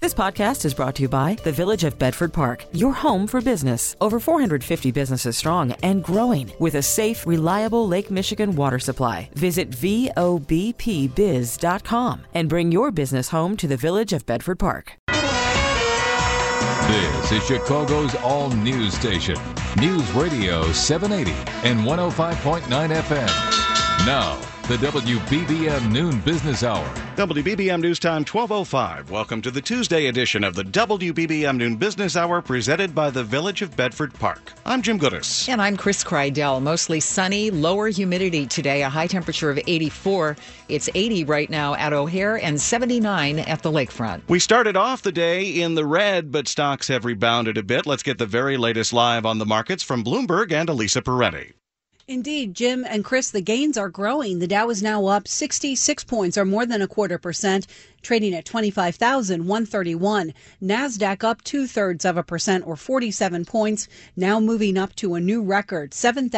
This podcast is brought to you by the Village of Bedford Park, your home for business. Over 450 businesses strong and growing with a safe, reliable Lake Michigan water supply. Visit VOBPBiz.com and bring your business home to the Village of Bedford Park. This is Chicago's all-news station, News Radio 780 and 105.9 FM. Now, the WBBM Noon Business Hour. WBBM News Time 12:05. Welcome to the Tuesday edition of the WBBM Noon Business Hour presented by the Village of Bedford Park. I'm Jim Goodis. And I'm Chris Kreidel. Mostly sunny, lower humidity today, a high temperature of 84. It's 80 right now at O'Hare and 79 at the lakefront. We started off the day in the red, but stocks have rebounded a bit. Let's get the very latest live on the markets from Bloomberg and Elisa Peretti. Indeed, Jim and Chris, the gains are growing. The Dow is now up 66 points, or more than 0.25%, trading at 25,131. NASDAQ up 0.2%, or 47 points, now moving up to a new record,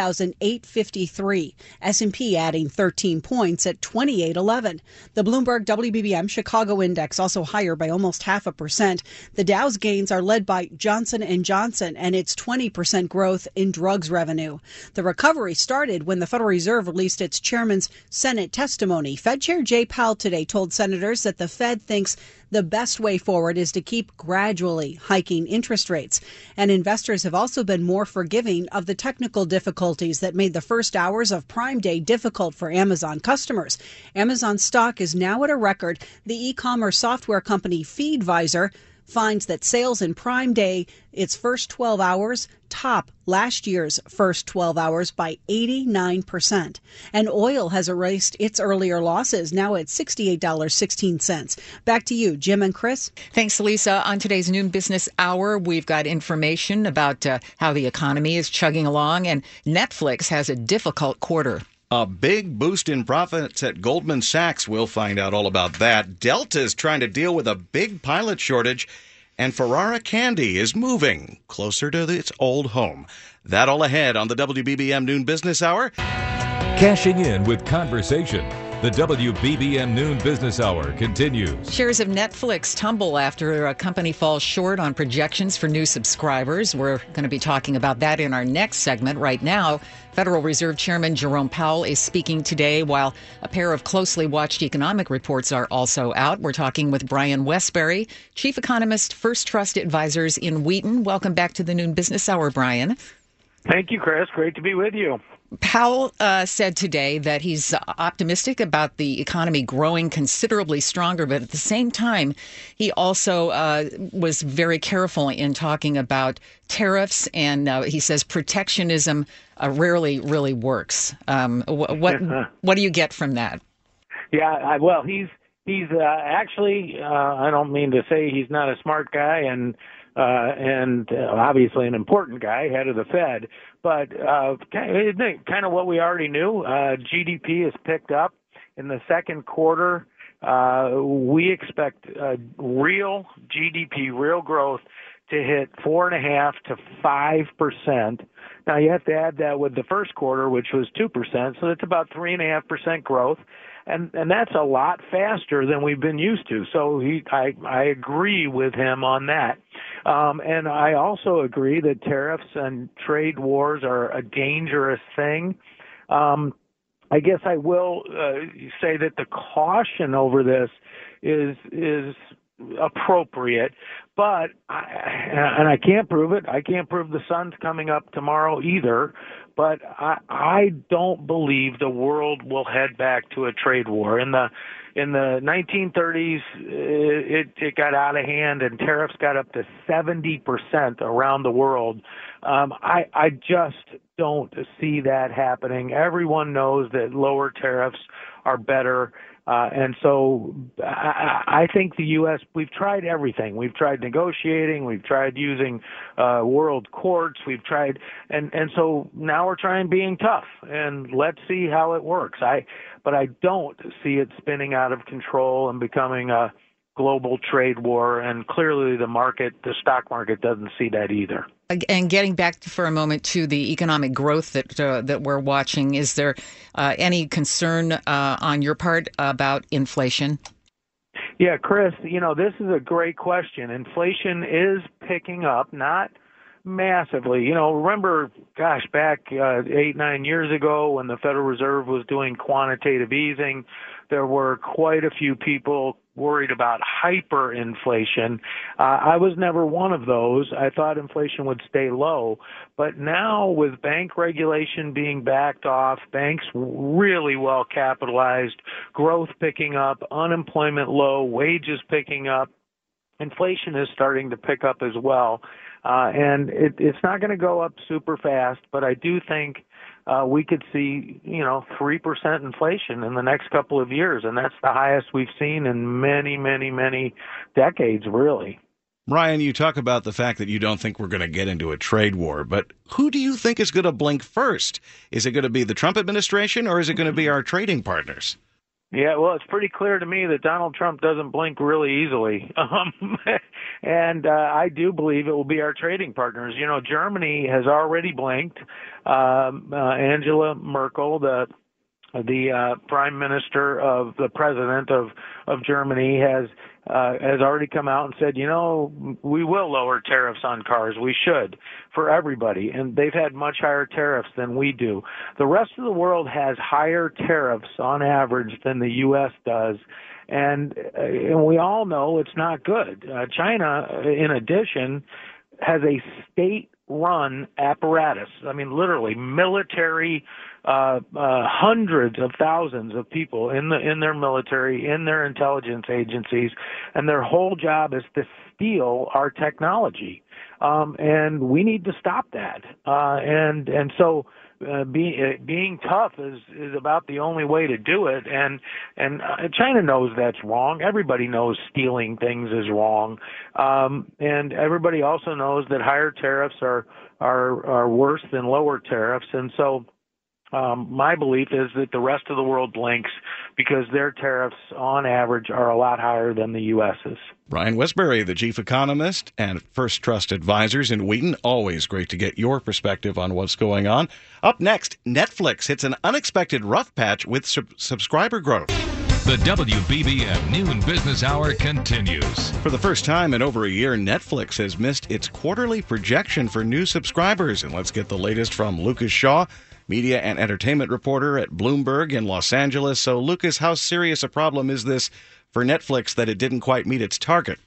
7,853. S&P adding 13 points at 2811. The Bloomberg WBBM Chicago Index also higher by almost 0.5%. The Dow's gains are led by Johnson & Johnson and its 20% growth in drugs revenue. The recovery started when the Federal Reserve released its chairman's Senate testimony. Fed Chair Jay Powell today told senators that the Fed thinks the best way forward is to keep gradually hiking interest rates. And investors have also been more forgiving of the technical difficulties that made the first hours of Prime Day difficult for Amazon customers. Amazon stock is now at a record. The e-commerce software company Feedvisor finds that sales in Prime Day, its first 12 hours, top last year's first 12 hours by 89%. And oil has erased its earlier losses, now at $68.16. Back to you, Jim and Chris. Thanks, Lisa. On today's Noon Business Hour, we've got information about how the economy is chugging along, and Netflix has a difficult quarter. A big boost in profits at Goldman Sachs. We'll find out all about that. Delta's trying to deal with a big pilot shortage, and Ferrara Candy is moving closer to its old home. That all ahead on the WBBM Noon Business Hour. Cashing in with conversation. The WBBM Noon Business Hour continues. Shares of Netflix tumble after a company falls short on projections for new subscribers. We're going to be talking about that in our next segment. Right now, Federal Reserve Chairman Jerome Powell is speaking today, while a pair of closely watched economic reports are also out. We're talking with Brian Wesbury, Chief Economist, First Trust Advisors in Wheaton. Welcome back to the Noon Business Hour, Brian. Thank you, Chris. Great to be with you. Powell said today that he's optimistic about the economy growing considerably stronger, but at the same time, he also was very careful in talking about tariffs, and he says protectionism rarely really works. What do you get from that? Yeah, well, he's actually, I don't mean to say he's not a smart guy, and obviously an important guy, head of the Fed, but kind of what we already knew. GDP has picked up in the second quarter. We expect real GDP, real growth, to hit 4.5% to 5%. Now you have to add that with the first quarter, which was 2%, so that's about 3.5% growth. And that's a lot faster than we've been used to. So I agree with him on that. And I also agree that tariffs and trade wars are a dangerous thing. I guess I will say that the caution over this is appropriate, but I can't prove it. I can't prove the sun's coming up tomorrow either. But I don't believe the world will head back to a trade war. In the 1930s, it got out of hand, and tariffs got up to 70% around the world. I just don't see that happening. Everyone knows that lower tariffs are better. And so I think the U.S., we've tried everything. We've tried negotiating. We've tried using world courts. We've tried, and so now we're trying being tough, and let's see how it works. But I don't see it spinning out of control and becoming a global trade war, and clearly the stock market doesn't see that either. And getting back for a moment to the economic growth that we're watching, is there any concern on your part about inflation? Yeah, Chris, this is a great question. Inflation is picking up, not massively. Remember, back 8-9 years ago when the Federal Reserve was doing quantitative easing, there were quite a few people worried about hyperinflation. I was never one of those. I thought inflation would stay low. But now with bank regulation being backed off, banks really well capitalized, growth picking up, unemployment low, wages picking up, inflation is starting to pick up as well. And it's not going to go up super fast, but I do think we could see, 3% inflation in the next couple of years, and that's the highest we've seen in many, many, many decades, really. Ryan, you talk about the fact that you don't think we're going to get into a trade war, but who do you think is going to blink first? Is it going to be the Trump administration, or is it going to be our trading partners? Yeah, well, it's pretty clear to me that Donald Trump doesn't blink really easily. And I do believe it will be our trading partners. Germany has already blinked. Angela Merkel, the prime minister of the president of Germany, has already come out and said, we will lower tariffs on cars. We should, for everybody. And they've had much higher tariffs than we do. The rest of the world has higher tariffs on average than the U.S. does. And we all know it's not good. China, in addition, has a state-run apparatus. I mean, literally military, hundreds of thousands of people in their military, in their intelligence agencies, and their whole job is to steal our technology. And we need to stop that. And so being tough is about the only way to do it. And China knows that's wrong. Everybody knows stealing things is wrong. And everybody also knows that higher tariffs are worse than lower tariffs. And so my belief is that the rest of the world blinks because their tariffs on average are a lot higher than the U.S.'s. Brian Wesbury, the chief economist and First Trust Advisors in Wheaton. Always great to get your perspective on what's going on. Up next, Netflix hits an unexpected rough patch with subscriber growth. The WBBM Noon Business Hour continues. For the first time in over a year, Netflix has missed its quarterly projection for new subscribers. And let's get the latest from Lucas Shaw, media and entertainment reporter at Bloomberg in Los Angeles. So, Lucas, how serious a problem is this for Netflix that it didn't quite meet its target?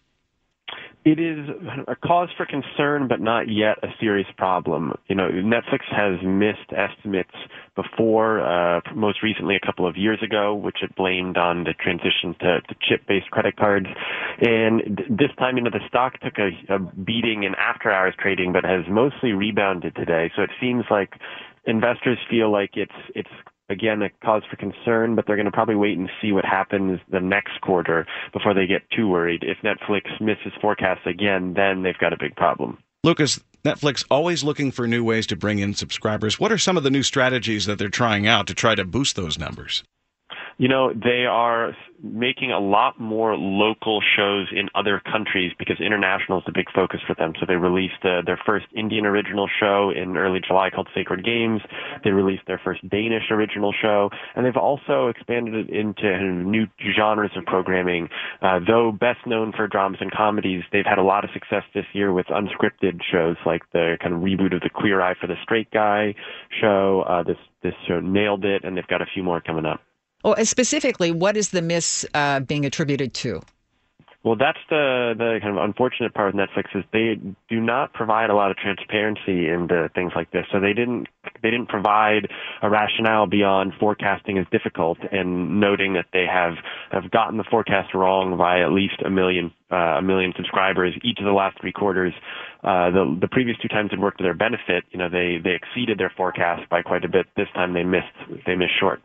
It is a cause for concern, but not yet a serious problem. Netflix has missed estimates before, most recently a couple of years ago, which it blamed on the transition to chip-based credit cards. And this time, the stock took a beating in after-hours trading, but has mostly rebounded today. So it seems like investors feel like it's again, a cause for concern, but they're going to probably wait and see what happens the next quarter before they get too worried. If Netflix misses forecasts again, then they've got a big problem. Lucas, Netflix always looking for new ways to bring in subscribers. What are some of the new strategies that they're trying out to try to boost those numbers? They are making a lot more local shows in other countries because international is a big focus for them. So they released their first Indian original show in early July called Sacred Games. They released their first Danish original show. And they've also expanded it into new genres of programming. Though best known for dramas and comedies, they've had a lot of success this year with unscripted shows like the kind of reboot of the Queer Eye for the Straight Guy show. This show Nailed It, and they've got a few more coming up. Well, specifically, what is the miss being attributed to? Well, that's the kind of unfortunate part with Netflix is they do not provide a lot of transparency into things like this. So they didn't provide a rationale beyond forecasting is difficult and noting that they have gotten the forecast wrong by at least a million subscribers each of the last 3 quarters. The previous 2 times it worked to their benefit. They exceeded their forecast by quite a bit. This time they missed short.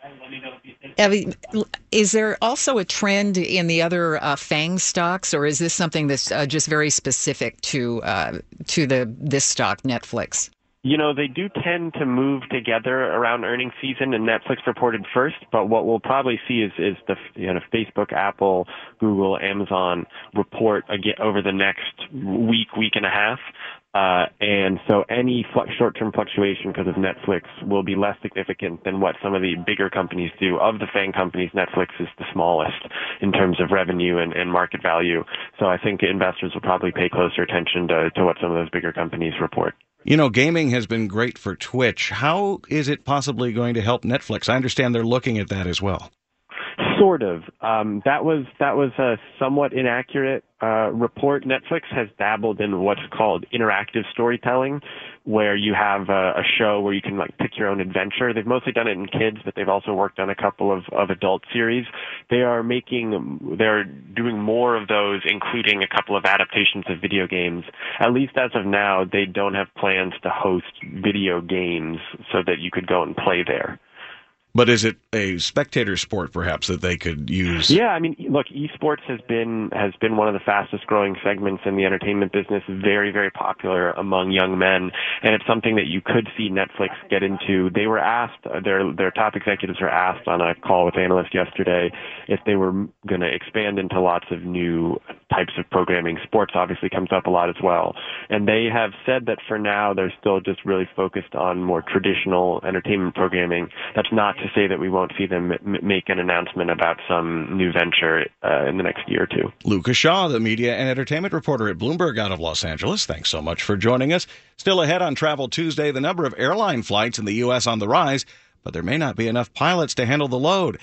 Is there also a trend in the other FANG stocks, or is this something that's just very specific to this stock, Netflix? They do tend to move together around earnings season, and Netflix reported first. But what we'll probably see is the Facebook, Apple, Google, Amazon report again over the next week and a half. And so any short-term fluctuation because of Netflix will be less significant than what some of the bigger companies do. Of the FANG companies, Netflix is the smallest in terms of revenue and market value. So I think investors will probably pay closer attention to what some of those bigger companies report. You know, gaming has been great for Twitch. How is it possibly going to help Netflix? I understand they're looking at that as well. Sort of. That was a somewhat inaccurate report. Netflix has dabbled in what's called interactive storytelling, where you have a show where you can pick your own adventure. They've mostly done it in kids, but they've also worked on a couple of adult series. They're doing more of those, including a couple of adaptations of video games. At least as of now, they don't have plans to host video games so that you could go and play there. But is it a spectator sport, perhaps, that they could use? Yeah, I mean, look, esports has been one of the fastest growing segments in the entertainment business, very, very popular among young men, and it's something that you could see Netflix get into. They were asked, their top executives were asked on a call with analysts yesterday if they were going to expand into lots of new types of programming. Sports obviously comes up a lot as well, and they have said that for now they're still just really focused on more traditional entertainment programming. That's not to say that we won't see them make an announcement about some new venture in the next year or two. Lucas Shaw, the media and entertainment reporter at Bloomberg out of Los Angeles. Thanks so much for joining us. Still ahead on Travel Tuesday, the number of airline flights in the U.S. on the rise, but there may not be enough pilots to handle the load.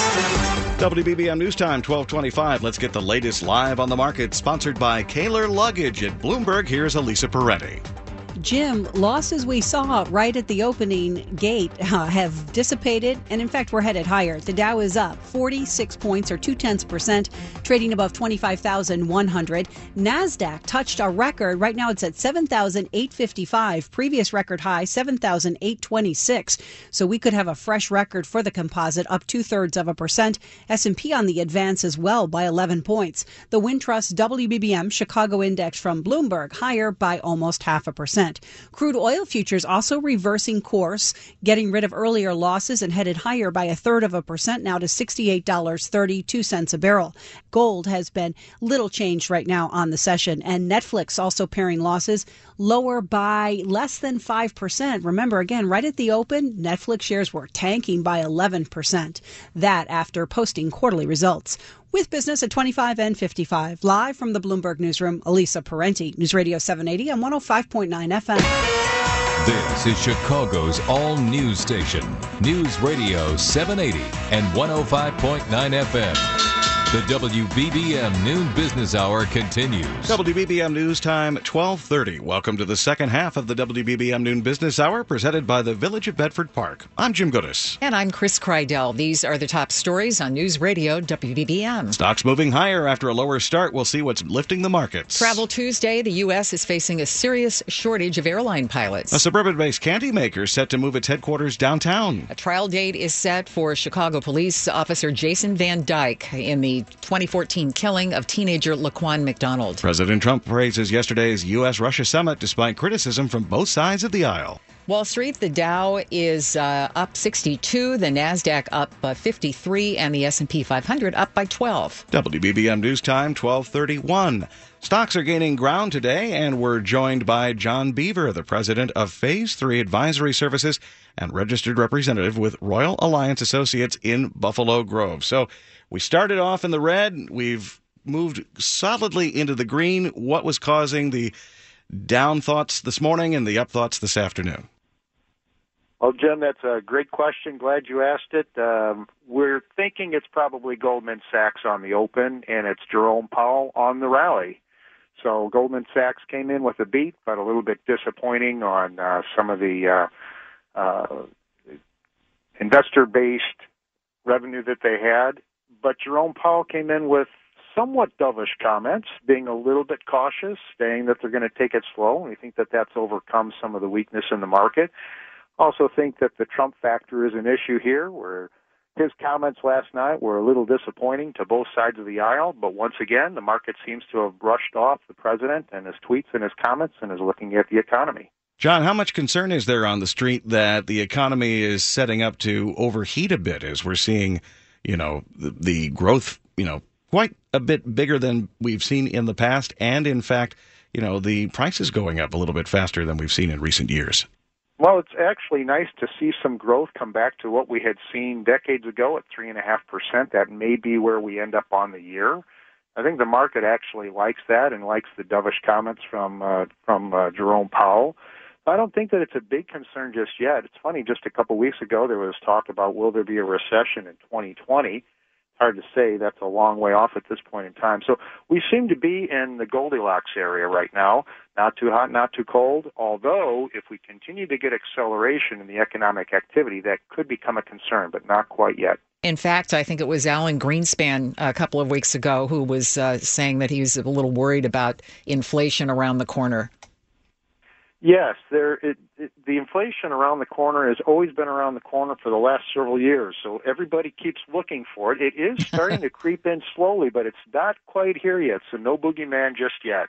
WBBM News Time, 12:25. Let's get the latest live on the market. Sponsored by Kaler Luggage at Bloomberg. Here's Elisa Peretti. Jim, losses we saw right at the opening gate have dissipated, and in fact, we're headed higher. The Dow is up 46 points, or 0.2%, trading above 25,100. NASDAQ touched a record. Right now, it's at 7,855. Previous record high, 7,826. So we could have a fresh record for the composite, up 0.2%. S&P on the advance as well by 11 points. The Wintrust WBBM Chicago Index from Bloomberg higher by almost 0.5%. Crude oil futures also reversing course, getting rid of earlier losses and headed higher by 0.3%, now to $68.32 a barrel. Gold has been little changed right now on the session, and Netflix also paring losses lower by less than 5%. Remember, again, right at the open, Netflix shares were tanking by 11%. That after posting quarterly results. With business at 25 and 55. Live from the Bloomberg Newsroom, Elisa Parenti, News Radio 780 and 105.9 FM. This is Chicago's all-news station, News Radio 780 and 105.9 FM. The WBBM Noon Business Hour continues. WBBM News Time, 12:30. Welcome to the second half of the WBBM Noon Business Hour, presented by the Village of Bedford Park. I'm Jim Goodis. And I'm Chris Kreidel. These are the top stories on News Radio WBBM. Stocks moving higher after a lower start. We'll see what's lifting the markets. Travel Tuesday, the U.S. is facing a serious shortage of airline pilots. A suburban-based candy maker set to move its headquarters downtown. A trial date is set for Chicago Police Officer Jason Van Dyke in the 2014 killing of teenager Laquan McDonald. President Trump praises yesterday's U.S.-Russia summit despite criticism from both sides of the aisle. Wall Street, the Dow is up 62, the NASDAQ up 53, and the S&P 500 up by 12. WBBM News Time, 12:31. Stocks are gaining ground today, and we're joined by John Beaver, the president of Phase 3 Advisory Services and registered representative with Royal Alliance Associates in Buffalo Grove. So we started off in the red. We've moved solidly into the green. What was causing the down thoughts this morning and the up thoughts this afternoon? Well, Jim, that's a great question. Glad you asked it. We're thinking it's probably Goldman Sachs on the open, and it's Jerome Powell on the rally. So Goldman Sachs came in with a beat, but a little bit disappointing on some of the investor-based revenue that they had. But Jerome Powell came in with somewhat dovish comments, being a little bit cautious, saying that they're going to take it slow, and we think that that's overcome some of the weakness in the market. Also think that the Trump factor is an issue here, where his comments last night were a little disappointing to both sides of the aisle, but once again, the market seems to have brushed off the president and his tweets and his comments and is looking at the economy. John, how much concern is there on the street that the economy is setting up to overheat a bit as we're seeing, the growth, quite a bit bigger than we've seen in the past, and in fact, the price is going up a little bit faster than we've seen in recent years. Well, it's actually nice to see some growth come back to what we had seen decades ago at 3.5%. That may be where we end up on the year. I think the market actually likes that and likes the dovish comments from Jerome Powell. I don't think that it's a big concern just yet. It's funny, just a couple weeks ago there was talk about will there be a recession in 2020. Hard to say. That's a long way off at this point in time. So we seem to be in the Goldilocks area right now. Not too hot, not too cold. Although, if we continue to get acceleration in the economic activity, that could become a concern, but not quite yet. In fact, I think it was Alan Greenspan a couple of weeks ago who was saying that he's a little worried about inflation around the corner. Yes, the inflation around the corner has always been around the corner for the last several years, so everybody keeps looking for it. It is starting to creep in slowly, but it's not quite here yet, so no boogeyman just yet.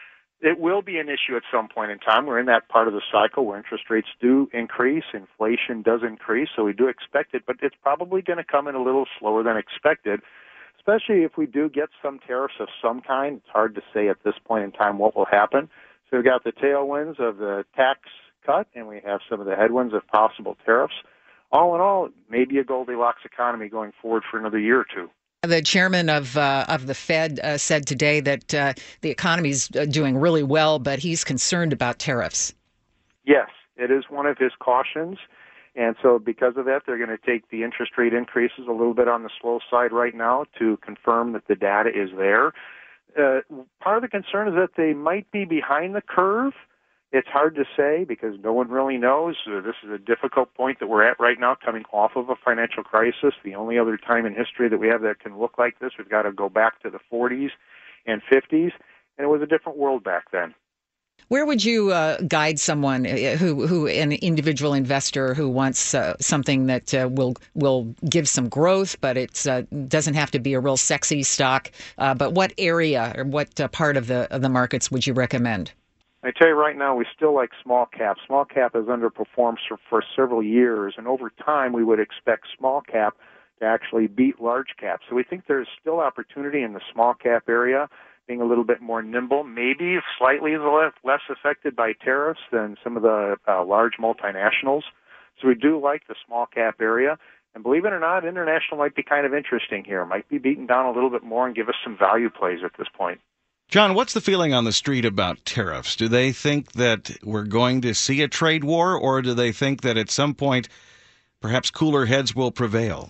It will be an issue at some point in time. We're in that part of the cycle where interest rates do increase, inflation does increase, so we do expect it, but it's probably going to come in a little slower than expected, especially if we do get some tariffs of some kind. It's hard to say at this point in time what will happen. So we've got the tailwinds of the tax cut, and we have some of the headwinds of possible tariffs. All in all, maybe a Goldilocks economy going forward for another year or two. The chairman of the Fed said today that the economy is doing really well, but he's concerned about tariffs. Yes, it is one of his cautions. And so because of that, they're going to take the interest rate increases a little bit on the slow side right now to confirm that the data is there. Part of the concern is that they might be behind the curve. It's hard to say because no one really knows. This is a difficult point that we're at right now, coming off of a financial crisis. The only other time in history that we have that can look like this, we've got to go back to the 40s and 50s, and it was a different world back then. Where would you guide someone who an individual investor who wants something that will give some growth, but it doesn't have to be a real sexy stock? But what area or what part of the markets would you recommend? I tell you right now, we still like small cap. Small cap has underperformed for several years, and over time we would expect small cap to actually beat large cap. So we think there's still opportunity in the small cap area, being a little bit more nimble, maybe slightly less affected by tariffs than some of the large multinationals. So we do like the small cap area. And believe it or not, international might be kind of interesting here. Might be beaten down a little bit more and give us some value plays at this point. John, what's the feeling on the street about tariffs? Do they think that we're going to see a trade war, or do they think that at some point perhaps cooler heads will prevail?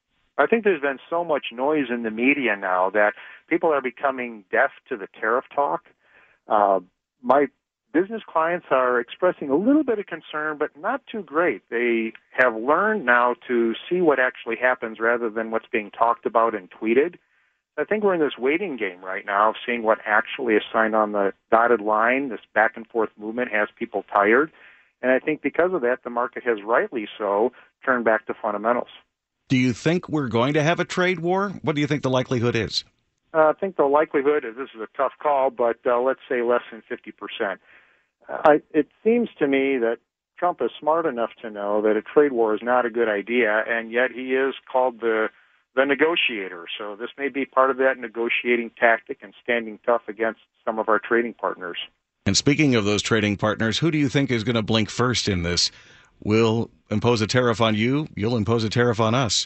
I think there's been so much noise in the media now that people are becoming deaf to the tariff talk. My business clients are expressing a little bit of concern, but not too great. They have learned now to see what actually happens rather than what's being talked about and tweeted. I think we're in this waiting game right now of seeing what actually is signed on the dotted line. This back and forth movement has people tired. And I think because of that, the market has rightly so turned back to fundamentals. Do you think we're going to have a trade war? What do you think the likelihood is? I think the likelihood is, this is a tough call, but let's say less than 50%. It seems to me that Trump is smart enough to know that a trade war is not a good idea, and yet he is called the negotiator. So this may be part of that negotiating tactic and standing tough against some of our trading partners. And speaking of those trading partners, who do you think is going to blink first in this? We'll impose a tariff on you, you'll impose a tariff on us.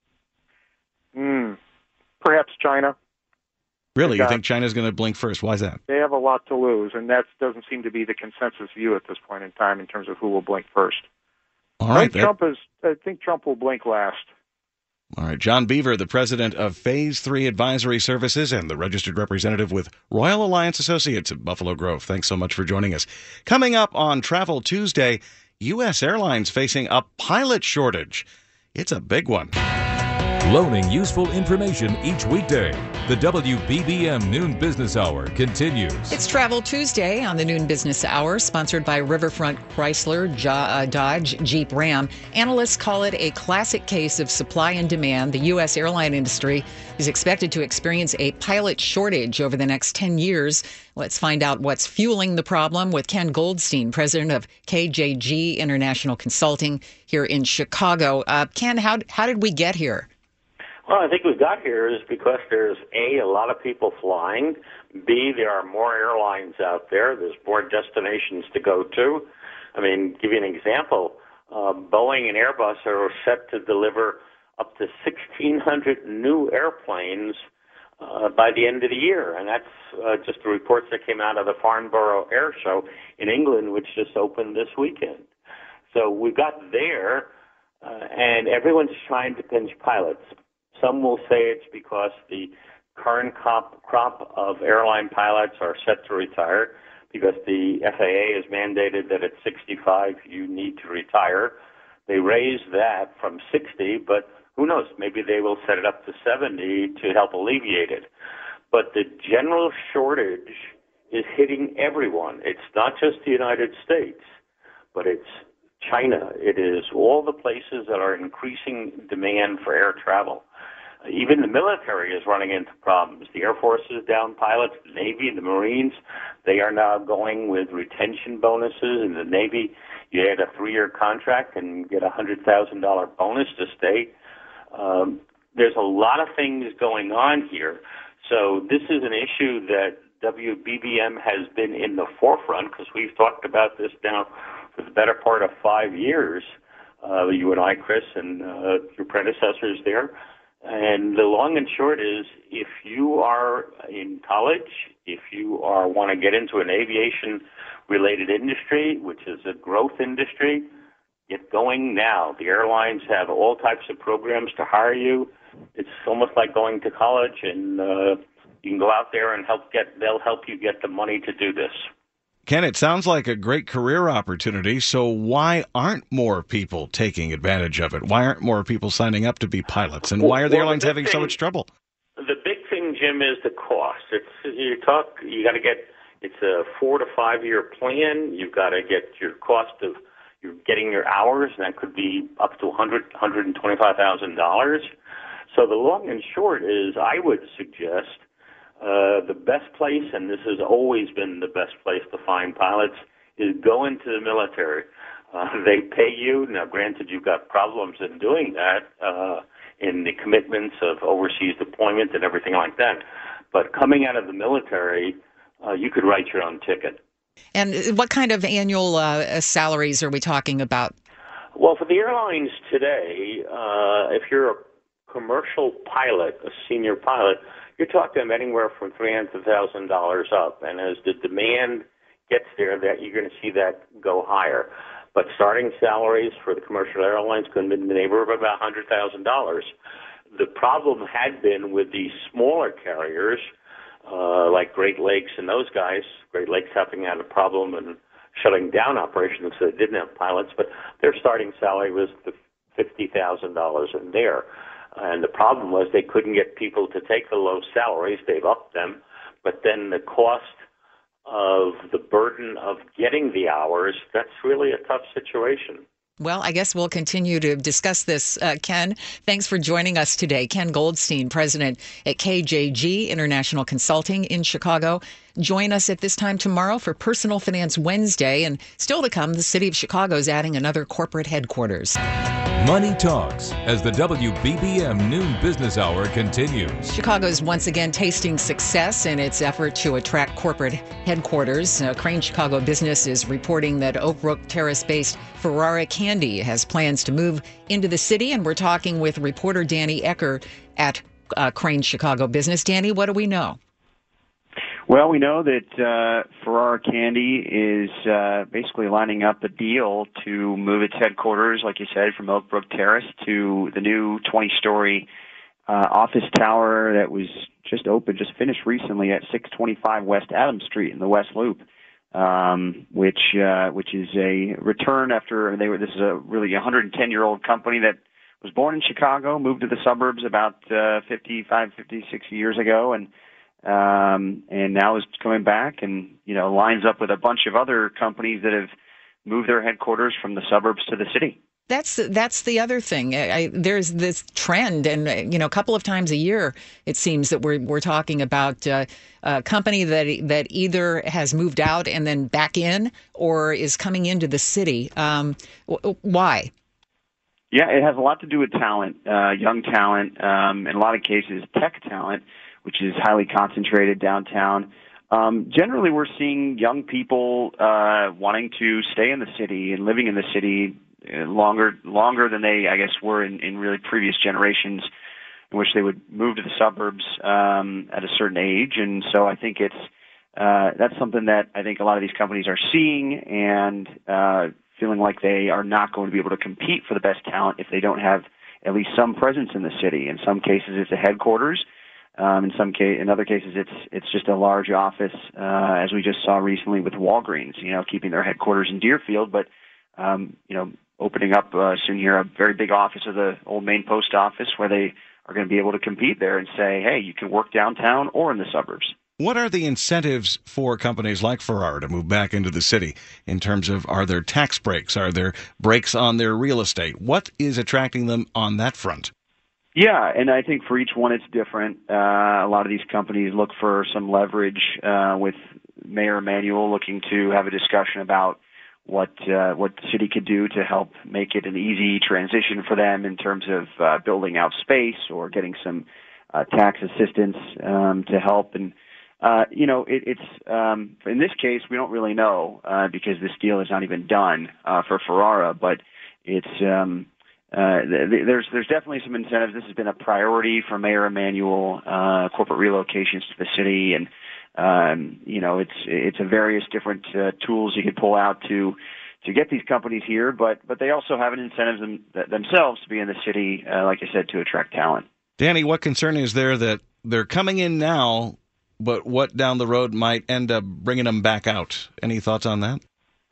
Perhaps China. Really? You think China's going to blink first? Why is that? They have a lot to lose, and that doesn't seem to be the consensus view at this point in time in terms of who will blink first. All right. I think Trump will blink last. All right. John Beaver, the president of Phase 3 Advisory Services and the registered representative with Royal Alliance Associates at Buffalo Grove. Thanks so much for joining us. Coming up on Travel Tuesday, U.S. Airlines facing a pilot shortage. It's a big one. Loaning useful information each weekday. The WBBM Noon Business Hour continues. It's Travel Tuesday on the Noon Business Hour, sponsored by Riverfront Chrysler, Dodge, Jeep, Ram. Analysts call it a classic case of supply and demand. The U.S. airline industry is expected to experience a pilot shortage over the next 10 years. Let's find out what's fueling the problem with Ken Goldstein, president of KJG International Consulting here in Chicago. Ken, how did we get here? Well, I think we got here is because there's, a lot of people flying, B, there are more airlines out there. There's more destinations to go to. I mean, give you an example. Boeing and Airbus are set to deliver up to 1,600 new airplanes by the end of the year. And that's just the reports that came out of the Farnborough Air Show in England, which just opened this weekend. So we've got there, and everyone's trying to pinch pilots. Some will say it's because the current crop of airline pilots are set to retire because the FAA has mandated that at 65 you need to retire. They raised that from 60, but who knows? Maybe they will set it up to 70 to help alleviate it. But the general shortage is hitting everyone. It's not just the United States, but it's China. It is all the places that are increasing demand for air travel. Even the military is running into problems. The Air Force is down pilots, the Navy, the Marines, they are now going with retention bonuses. In the Navy, you had a 3-year contract and get a $100,000 bonus to stay. There's a lot of things going on here. So this is an issue that WBBM has been in the forefront because we've talked about this now for the better part of 5 years, you and I, Chris, and your predecessors there. And the long and short is, if you are in college, if you want to get into an aviation-related industry, which is a growth industry, get going now. The airlines have all types of programs to hire you. It's almost like going to college, and you can go out there and they'll help you get the money to do this. Ken, it sounds like a great career opportunity, so why aren't more people taking advantage of it? Why aren't more people signing up to be pilots? And why are the airlines having so much trouble? The big thing, Jim, is the cost. It's a 4 to 5 year plan. You've got to get your cost of you're getting your hours, and that could be up to $125,000. So the long and short is, I would suggest the best place, and this has always been the best place to find pilots, is go into the military. They pay you. Now, granted, you've got problems in doing that in the commitments of overseas deployment and everything like that. But coming out of the military, you could write your own ticket. And what kind of annual salaries are we talking about? Well, for the airlines today, if you're a commercial pilot, a senior pilot, you're talking anywhere from $300,000 up. And as the demand gets there, that you're going to see that go higher. But starting salaries for the commercial airlines could be in the neighborhood of about $100,000. The problem had been with the smaller carriers, like Great Lakes and those guys. Great Lakes having had a problem and shutting down operations so they didn't have pilots, but their starting salary was $50,000 in there. And the problem was they couldn't get people to take the low salaries. They've upped them, but then the cost of the burden of getting the hours, that's really a tough situation. Well, I guess we'll continue to discuss this. Ken, thanks for joining us today. Ken Goldstein, president at KJG International Consulting in Chicago. Join us at this time tomorrow for Personal Finance Wednesday. And still to come, the city of Chicago is adding another corporate headquarters. Money Talks as the WBBM Noon Business Hour continues. Chicago's once again tasting success in its effort to attract corporate headquarters. Crane Chicago Business is reporting that Oak Brook Terrace-based Ferrara Candy has plans to move into the city, and we're talking with reporter Danny Ecker at Crane Chicago Business. Danny, what do we know? Well, we know that Ferrara Candy is basically lining up a deal to move its headquarters, like you said, from Oak Brook Terrace to the new 20-story office tower that was just finished recently at 625 West Adams Street in the West Loop, which is a return after this is a really 110-year-old company that was born in Chicago, moved to the suburbs about 55, 56 years ago, and now is coming back and, lines up with a bunch of other companies that have moved their headquarters from the suburbs to the city. That's the other thing. There's this trend, and a couple of times a year, it seems that we're talking about a company that either has moved out and then back in, or is coming into the city. Why? Yeah, it has a lot to do with talent, young talent, in a lot of cases tech talent. which is highly concentrated downtown. Generally, we're seeing young people wanting to stay in the city and living in the city longer than they, I guess, were in really previous generations, in which they would move to the suburbs at a certain age. And so I think that's something that I think a lot of these companies are seeing and feeling like they are not going to be able to compete for the best talent if they don't have at least some presence in the city. In some cases, it's a headquarters. In other cases, it's just a large office, as we just saw recently with Walgreens, keeping their headquarters in Deerfield, but, opening up soon here a very big office of the old Main Post Office where they are going to be able to compete there and say, hey, you can work downtown or in the suburbs. What are the incentives for companies like Ferrara to move back into the city in terms of, are there tax breaks? Are there breaks on their real estate? What is attracting them on that front? Yeah, and I think for each one it's different. A lot of these companies look for some leverage with Mayor Emanuel looking to have a discussion about what the city could do to help make it an easy transition for them in terms of building out space or getting some tax assistance to help. And it's in this case we don't really know because this deal is not even done for Ferrara, but it's there's definitely some incentives. This has been a priority for Mayor Emanuel, corporate relocations to the city, and it's a various different tools you could pull out to get these companies here, but they also have an incentive themselves to be in the city, like I said, to attract talent. Danny, what concern is there that they're coming in now, but what down the road might end up bringing them back out? Any thoughts on that?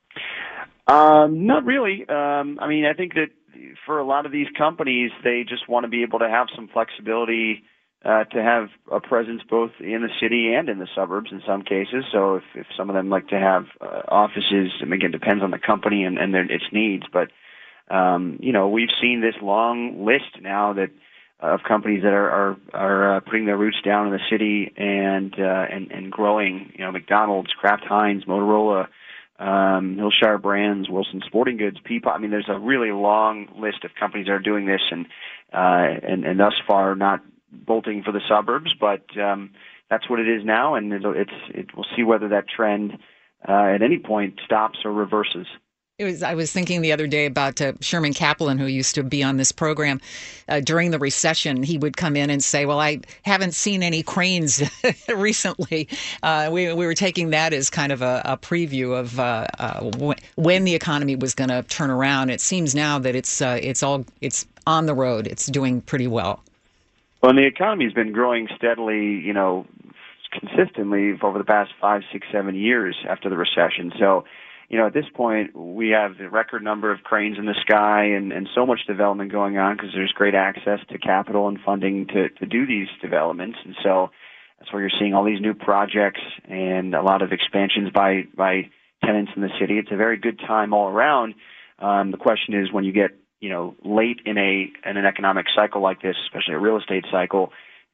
Not really. I think that for a lot of these companies, they just want to be able to have some flexibility to have a presence both in the city and in the suburbs in some cases. So if some of them like to have offices, and again, depends on the company and its needs. But, we've seen this long list now of companies that are putting their roots down in the city and growing, McDonald's, Kraft Heinz, Motorola, Hillshire Brands, Wilson Sporting Goods, Peapod. There's a really long list of companies that are doing this and thus far not bolting for the suburbs, but that's what it is now, and we'll see whether that trend at any point stops or reverses. I was thinking the other day about Sherman Kaplan, who used to be on this program. During the recession, he would come in and say, well, I haven't seen any cranes recently. We were taking that as kind of a preview of when the economy was going to turn around. It seems now that it's on the road. It's doing pretty well. Well, and the economy's been growing steadily, consistently over the past 5, 6, 7 years after the recession. So, at this point, we have the record number of cranes in the sky and so much development going on because there's great access to capital and funding to do these developments. And so that's where you're seeing all these new projects and a lot of expansions by tenants in the city. It's a very good time all around. The question is when you get late in an economic cycle like this, especially a real estate cycle,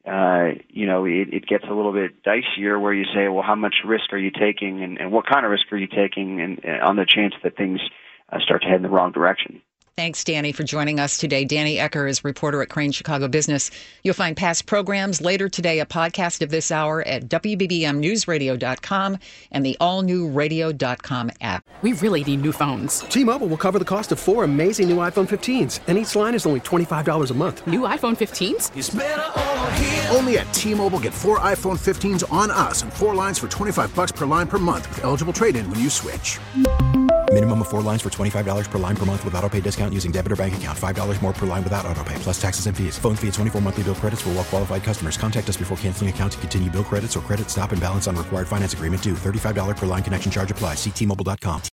it gets a little bit dicier where you say, well, how much risk are you taking and what kind of risk are you taking and on the chance that things start to head in the wrong direction. Thanks, Danny, for joining us today. Danny Ecker is reporter at Crane Chicago Business. You'll find past programs later today, a podcast of this hour at WBBMNewsRadio.com and the all-new Radio.com app. We really need new phones. T-Mobile will cover the cost of 4 amazing new iPhone 15s, and each line is only $25 a month. New iPhone 15s? It's better over here. Only at T-Mobile, get 4 iPhone 15s on us and 4 lines for $25 per line per month with eligible trade-in when you switch. Minimum of 4 lines for $25 per line per month with autopay discount using debit or bank account. $5 more per line without autopay, plus taxes and fees. Phone fee at 24 monthly bill credits for well-qualified customers. Contact us before canceling account to continue bill credits or credit stop and balance on required finance agreement due. $35 per line connection charge applies. See T-Mobile.com.